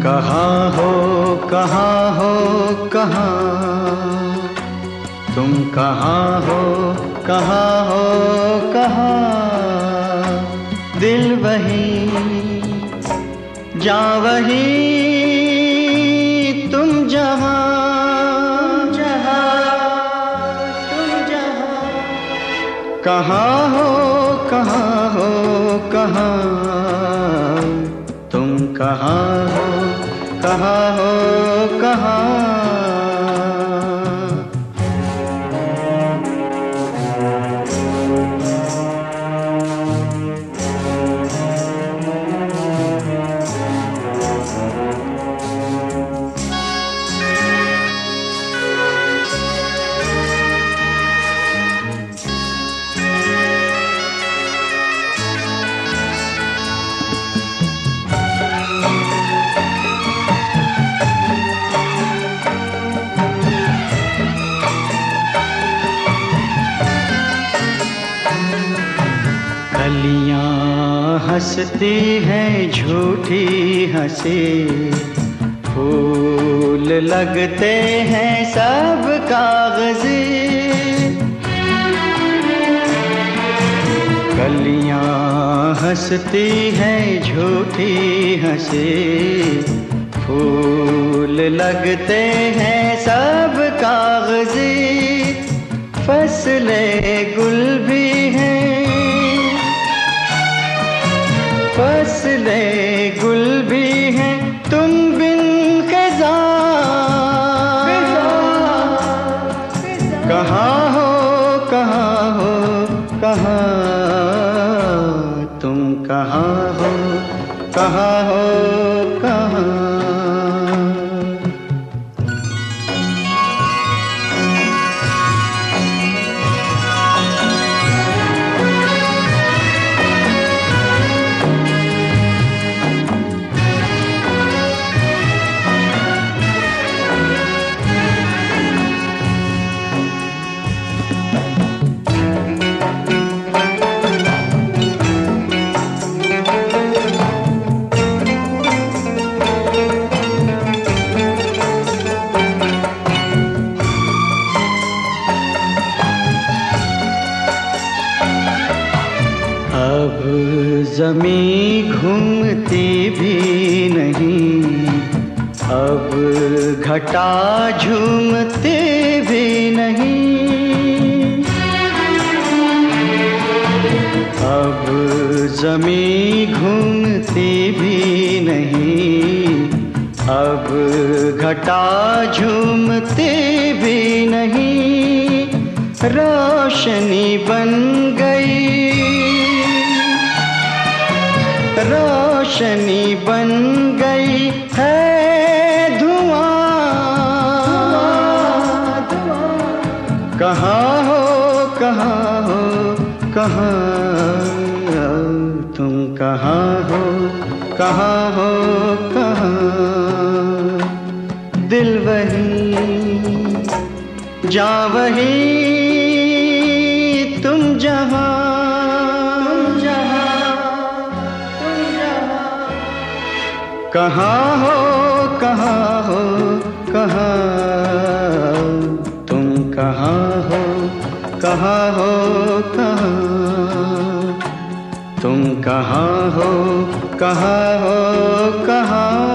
कहाँ हो कहाँ हो कहाँ, तुम कहाँ हो कहाँ हो कहाँ। दिल वहीं जाँ वहीं, तुम जहाँ जहाँ तुम जहाँ। कहाँ हो कहाँ हो कहाँ, तुम कहाँ हो कहाँ हो कहाँ। कलियाँ हंसती हैं झूठी हंसी, फूल लगते हैं सब कागजी। कलियाँ हंसती हैं झूठी हंसी, फूल लगते हैं सब कागजी। फसले गुल भी हैं, फसले गुल भी हैं, तुम बिन ख़ज़ां। कहाँ हो कहाँ हो कहाँ, तुम कहाँ हो कहाँ हो कहाँ। अब ज़मीं घूमती भी नहीं, अब घटा झूमते भी नहीं। अब ज़मीं घूमती भी नहीं, अब घटा झूमते भी नहीं। रोशनी बन गई, रोशनी बन गई है धुआं। कहाँ हो कहाँ हो कहाँ, तुम कहाँ हो कहाँ हो कहाँ। दिल वहीं जाँ वहीं, तुम जहाँ कहाँ हो कहाँ हो कहाँ, तुम कहाँ हो कहाँ हो कहाँ। तुम कहाँ हो कहाँ हो कहाँ।